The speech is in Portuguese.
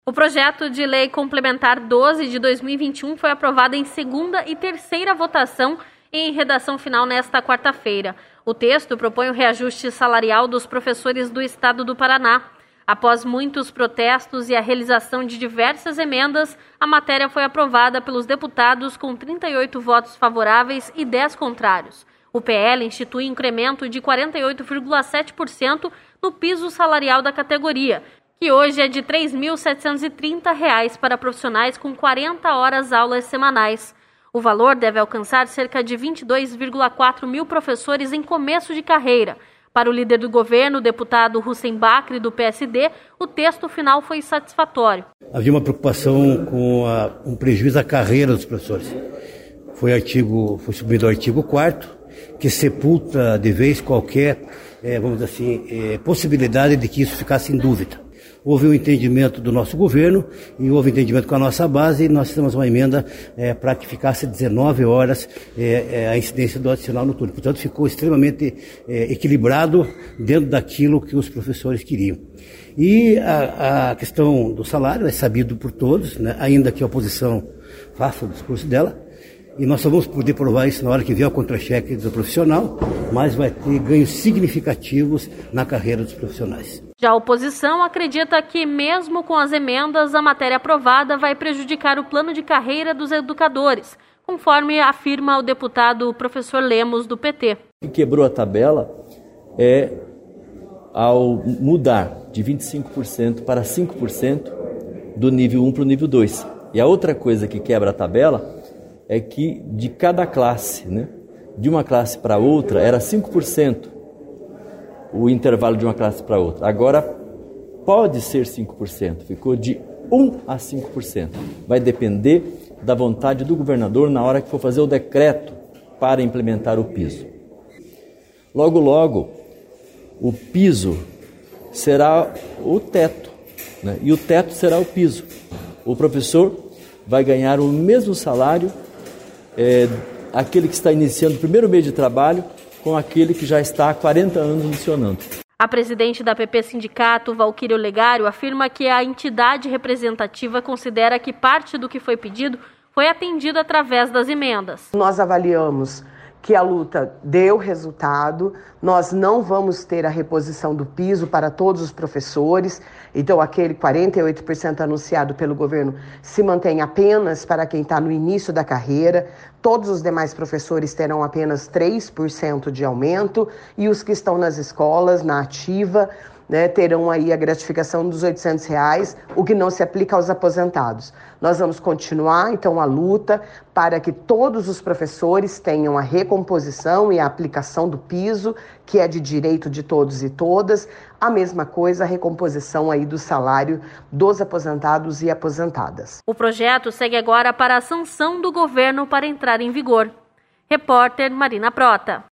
O projeto de lei complementar 12 de 2021 foi aprovado em segunda e terceira votação em redação final nesta quarta-feira. O texto propõe o reajuste salarial dos professores do estado do Paraná. Após muitos protestos e a realização de diversas emendas, a matéria foi aprovada pelos deputados com 38 votos favoráveis e 10 contrários. O PL institui incremento de 48,7% no piso salarial da categoria, que hoje é de R$ 3.730 para profissionais com 40 horas aulas semanais. O valor deve alcançar cerca de 22,4 mil professores em começo de carreira. Para o líder do governo, o deputado Hussein Bakri, do PSD, o texto final foi satisfatório. Havia uma preocupação com um prejuízo à carreira dos professores. Foi subido o artigo 4º, que sepulta de vez qualquer, possibilidade de que isso ficasse em dúvida. Houve um entendimento do nosso governo e houve entendimento com a nossa base e nós fizemos uma emenda para que ficasse 19 horas a incidência do adicional noturno. Portanto, ficou extremamente equilibrado dentro daquilo que os professores queriam. E a questão do salário é sabido por todos, né? Ainda que a oposição faça o discurso dela. E nós só vamos poder provar isso na hora que vier o contra-cheque do profissional, mas vai ter ganhos significativos na carreira dos profissionais. Já a oposição acredita que, mesmo com as emendas, a matéria aprovada vai prejudicar o plano de carreira dos educadores, conforme afirma o deputado professor Lemos, do PT. O que quebrou a tabela é ao mudar de 25% para 5% do nível 1 para o nível 2. E a outra coisa que quebra a tabela é que de cada classe, de uma classe para outra, era 5% o intervalo de uma classe para outra. Agora pode ser 5%, ficou de 1% a 5%. Vai depender da vontade do governador na hora que for fazer o decreto para implementar o piso. Logo, logo, o piso será o teto, e o teto será o piso. O professor vai ganhar o mesmo salário aquele que está iniciando o primeiro mês de trabalho com aquele que já está há 40 anos funcionando. A presidente da PP Sindicato, Valquíria Olegário, afirma que a entidade representativa considera que parte do que foi pedido foi atendido através das emendas. Nós avaliamos que a luta deu resultado, nós não vamos ter a reposição do piso para todos os professores, então aquele 48% anunciado pelo governo se mantém apenas para quem está no início da carreira, todos os demais professores terão apenas 3% de aumento e os que estão nas escolas, na ativa, terão aí a gratificação dos R$ 800, o que não se aplica aos aposentados. Nós vamos continuar, então, a luta para que todos os professores tenham a recomposição e a aplicação do piso, que é de direito de todos e todas. A mesma coisa, a recomposição aí do salário dos aposentados e aposentadas. O projeto segue agora para a sanção do governo para entrar em vigor. Repórter Marina Prota.